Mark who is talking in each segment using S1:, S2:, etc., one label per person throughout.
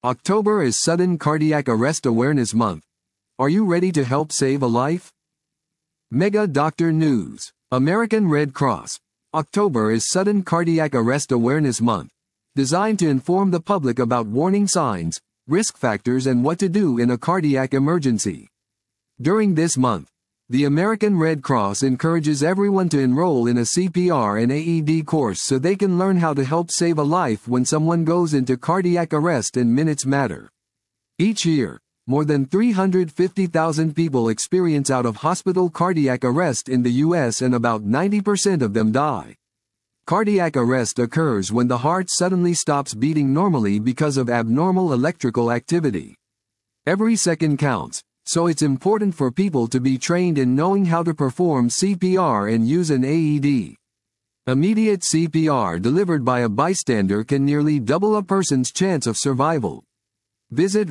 S1: October is Sudden Cardiac Arrest Awareness Month. Are you ready to help save a life? Mega Doctor News. American Red Cross. October is Sudden Cardiac Arrest Awareness Month, designed to inform the public about warning signs, risk factors, and what to do in a cardiac emergency. During this month, the American Red Cross encourages everyone to enroll in a CPR and AED course so they can learn how to help save a life when someone goes into cardiac arrest and minutes matter. Each year, more than 350,000 people experience out-of-hospital cardiac arrest in the U.S. and about 90% of them die. Cardiac arrest occurs when the heart suddenly stops beating normally because of abnormal electrical activity. Every second counts, so it's important for people to be trained in knowing how to perform CPR and use an AED. Immediate CPR delivered by a bystander can nearly double a person's chance of survival. Visit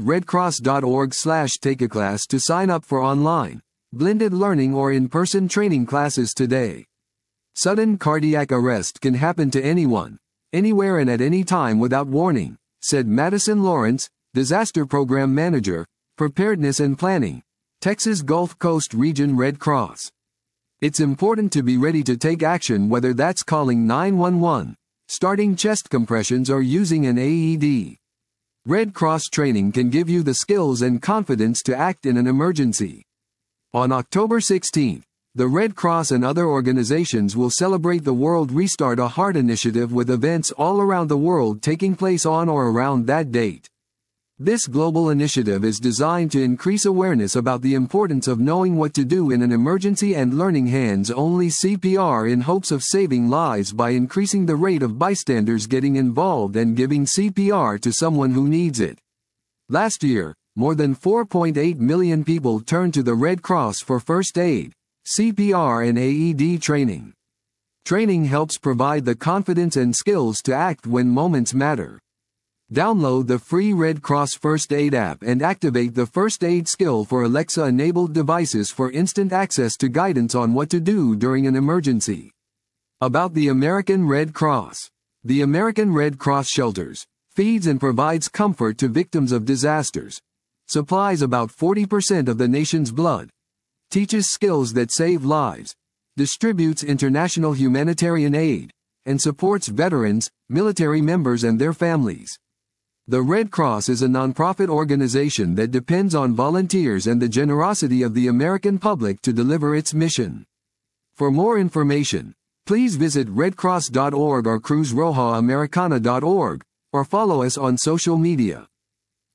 S1: redcross.org/takeaclass to sign up for online, blended learning or in-person training classes today. Sudden cardiac arrest can happen to anyone, anywhere and at any time without warning, said Madison Lawrence, Disaster Program Manager, Preparedness and Planning, Texas Gulf Coast Region Red Cross. It's important to be ready to take action, whether that's calling 911, starting chest compressions, or using an AED. Red Cross training can give you the skills and confidence to act in an emergency. On October 16, the Red Cross and other organizations will celebrate the World Restart a Heart initiative with events all around the world taking place on or around that date. This global initiative is designed to increase awareness about the importance of knowing what to do in an emergency and learning hands-only CPR in hopes of saving lives by increasing the rate of bystanders getting involved and giving CPR to someone who needs it. Last year, more than 4.8 million people turned to the Red Cross for first aid, CPR and AED training. Training helps provide the confidence and skills to act when moments matter. Download the free Red Cross First Aid app and activate the first aid skill for Alexa-enabled devices for instant access to guidance on what to do during an emergency. About the American Red Cross. The American Red Cross shelters, feeds and provides comfort to victims of disasters, supplies about 40% of the nation's blood, teaches skills that save lives, distributes international humanitarian aid, and supports veterans, military members and their families. The Red Cross is a nonprofit organization that depends on volunteers and the generosity of the American public to deliver its mission. For more information, please visit redcross.org or cruzrojaamericana.org, or follow us on social media.